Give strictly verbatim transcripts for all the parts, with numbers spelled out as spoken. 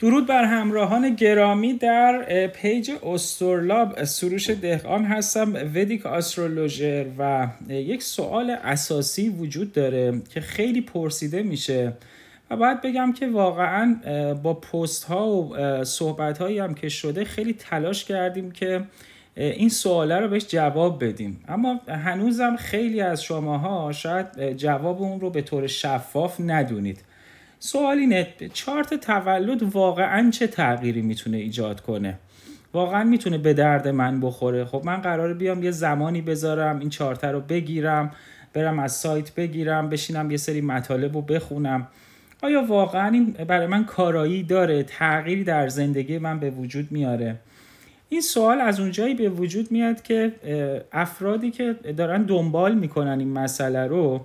درود بر همراهان گرامی. در پیج استرلاب سروش دهقان هستم، ودیک آسترولوژر، و یک سوال اساسی وجود داره که خیلی پرسیده میشه و باید بگم که واقعا با پست ها و صحبت هایی هم که شده خیلی تلاش کردیم که این سواله رو بهش جواب بدیم، اما هنوزم خیلی از شماها شاید جواب اون رو به طور شفاف ندونید. سوال اینه: چارت تولد واقعا چه تغییری میتونه ایجاد کنه؟ واقعا میتونه به درد من بخوره؟ خب من قراره بیام یه زمانی بذارم این چارت رو بگیرم، برم از سایت بگیرم، بشینم یه سری مطالب رو بخونم. آیا واقعا این برای من کارایی داره؟ تغییری در زندگی من به وجود میاره؟ این سوال از اونجایی به وجود میاد که افرادی که دارن دنبال میکنن این مسئله رو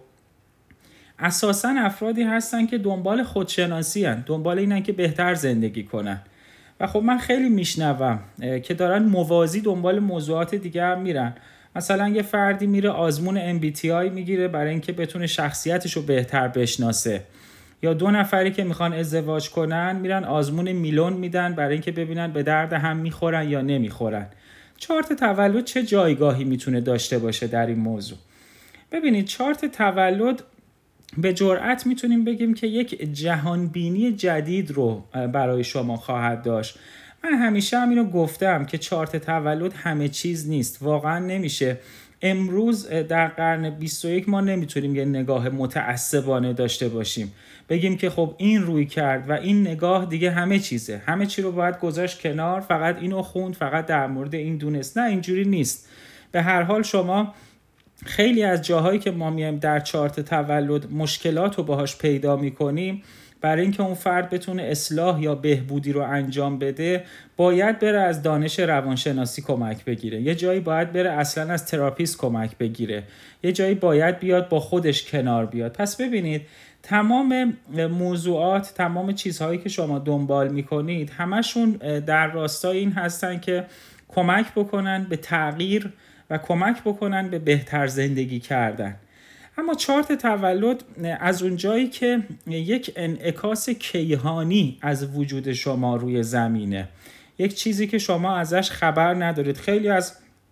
اساساً افرادی هستن که دنبال خودشناسی هن، دنبال اینن که بهتر زندگی کنن. و خب من خیلی میشنوم که دارن موازی دنبال موضوعات دیگه هم میرن. مثلا یه فردی میره آزمون ام بی تی آی میگیره برای اینکه بتونه شخصیتش رو بهتر بشناسه، یا دو نفری که میخوان ازدواج کنن میرن آزمون میلون میدن برای اینکه ببینن به درد هم میخورن یا نمیخورن. چارت تولد چه جایگاهی میتونه داشته باشه در این موضوع؟ ببینید، چارت تولد به جرئت میتونیم بگیم که یک جهانبینی جدید رو برای شما خواهد داشت. من همیشه هم اینو گفتم که چارت تولد همه چیز نیست. واقعا نمیشه امروز در قرن بیست و یک ما نمیتونیم یه نگاه متعصبانه داشته باشیم، بگیم که خب این روی کرد و این نگاه دیگه همه چیزه، همه چی رو باید گذاشت کنار، فقط اینو خوند، فقط در مورد این دونست. نه، اینجوری نیست. به هر حال شما خیلی از جاهایی که ما میایم در چارت تولد مشکلات رو باهاش پیدا میکنیم، برای اینکه اون فرد بتونه اصلاح یا بهبودی رو انجام بده باید بره از دانش روانشناسی کمک بگیره، یه جایی باید بره اصلا از تراپیست کمک بگیره، یه جایی باید بیاد با خودش کنار بیاد. پس ببینید، تمام موضوعات، تمام چیزهایی که شما دنبال میکنید همشون در راستای این هستن که کمک بکنن به تغییر و کمک بکنن به بهتر زندگی کردن. اما چارت تولد از اونجایی که یک انعکاس کیهانی از وجود شما روی زمینه، یک چیزی که شما ازش خبر ندارید. خیلی از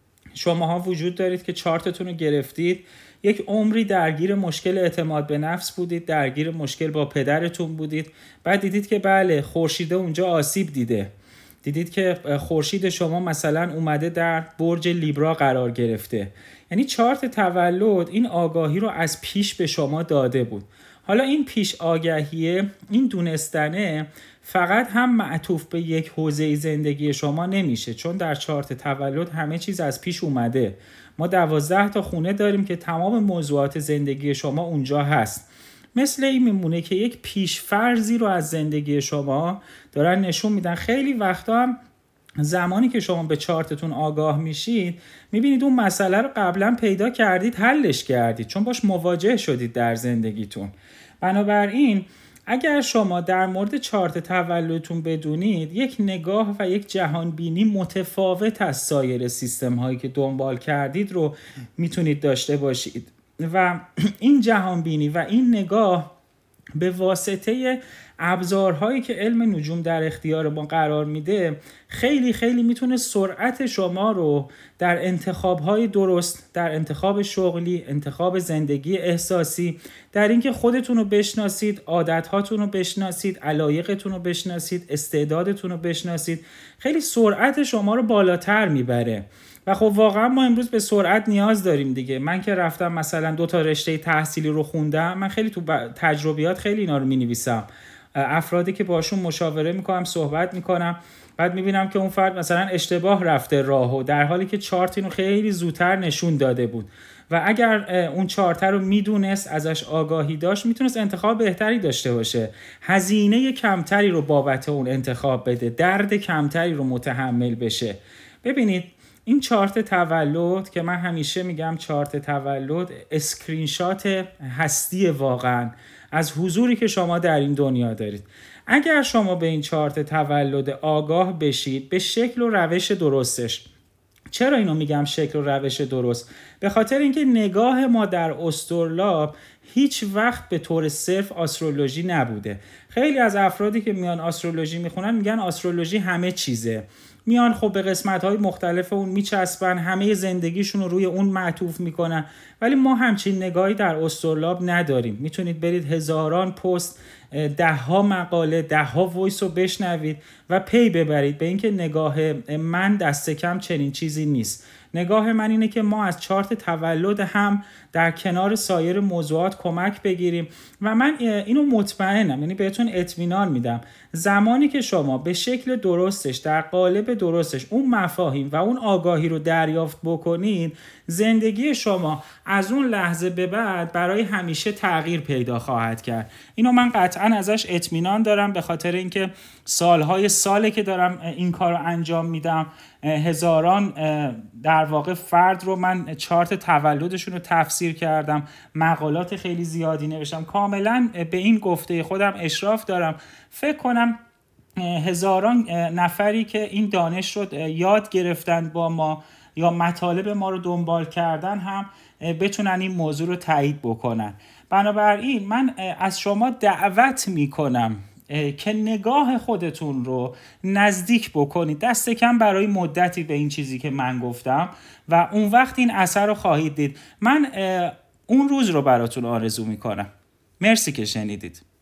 شماها وجود دارید که چارتتون رو گرفتید، یک عمری درگیر مشکل اعتماد به نفس بودید، درگیر مشکل با پدرتون بودید، بعد دیدید که بله خورشید اونجا آسیب دیده، دیدید که خورشید شما مثلا اومده در برج لیبرا قرار گرفته. یعنی چارت تولد این آگاهی رو از پیش به شما داده بود. حالا این پیش آگاهیه، این دونستنه فقط هم معطوف به یک حوزه زندگی شما نمیشه، چون در چارت تولد همه چیز از پیش اومده. ما دوازده تا خونه داریم که تمام موضوعات زندگی شما اونجا هست. مثل این میمونه که یک پیش‌فرضی رو از زندگی شما دارن نشون میدن. خیلی وقتا هم زمانی که شما به چارتتون آگاه میشید میبینید اون مسئله رو قبلا پیدا کردید، حلش کردید، چون باش مواجه شدید در زندگیتون. بنابراین اگر شما در مورد چارت تولدتون بدونید، یک نگاه و یک جهانبینی متفاوت از سایر سیستم هایی که دنبال کردید رو میتونید داشته باشید و این جهانبینی و این نگاه به واسطه ابزارهایی که علم نجوم در اختیار ما قرار میده خیلی خیلی میتونه سرعت شما رو در انتخابهای درست، در انتخاب شغلی، انتخاب زندگی احساسی، در اینکه خودتون رو بشناسید، عادتهاتون رو بشناسید، علایقتون رو بشناسید، استعدادتون رو بشناسید، خیلی سرعت شما رو بالاتر میبره. و خب واقعا ما امروز به سرعت نیاز داریم دیگه. من که رفتم مثلا دو تا رشته تحصیلی رو خوندم، من خیلی تو تجربیات خیلی اینا رو می‌نویسم. افرادی که باشون مشاوره میکنم، صحبت میکنم، بعد میبینم که اون فرد مثلا اشتباه رفته راهو، در حالی که چارت اینو خیلی زودتر نشون داده بود و اگر اون چارت رو میدونست، ازش آگاهی داشت، میتونست انتخاب بهتری داشته باشه، هزینه کمتری رو بابت اون انتخاب بده، درد کمتری رو متحمل بشه. ببینید، این چارت تولد که من همیشه میگم چارت تولد اسکرین شات هستی واقعا از حضوری که شما در این دنیا دارید. اگر شما به این چارت تولد آگاه بشید به شکل و روش درستش. چرا اینو میگم شکل و روش درست؟ به خاطر اینکه نگاه ما در استرلاب هیچ وقت به طور صرف آسترولوژی نبوده. خیلی از افرادی که میان آسترولوژی میخونن میگن آسترولوژی همه چیزه، میان خب به قسمت‌های مختلف اون میچسبن، همه زندگیشون رو روی اون معطوف میکنن، ولی ما همچین نگاهی در استرلاب نداریم. میتونید برید هزاران پست، ده ها مقاله، ده ها وایس رو بشنوید و پی ببرید به اینکه نگاه من دست کم چنین چیزی نیست. نگاه من اینه که ما از چارت تولد هم در کنار سایر موضوعات کمک بگیریم و من اینو مطمئنم، یعنی بهتون اطمینان میدم زمانی که شما به شکل درستش در قالب درستش اون مفاهیم و اون آگاهی رو دریافت بکنید، زندگی شما از اون لحظه به بعد برای همیشه تغییر پیدا خواهد کرد. اینو من قطعا ازش اطمینان دارم، به خاطر اینکه سالهای ساله که دارم این کار رو انجام میدم. هزاران در واقع فرد رو من چارت تولدشون رو تفسیر کردم، مقالات خیلی زیادی نوشتم، کاملا به این گفته خودم اشراف دارم. فکر کنم هزاران نفری که این دانش رو یاد گرفتن با ما یا مطالب ما رو دنبال کردن هم بتونن این موضوع رو تایید بکنن. بنابراین من از شما دعوت میکنم که نگاه خودتون رو نزدیک بکنید، دست کم برای مدتی، به این چیزی که من گفتم و اون وقت این اثر رو خواهید دید. من اون روز رو براتون آرزو میکنم. مرسی که شنیدید.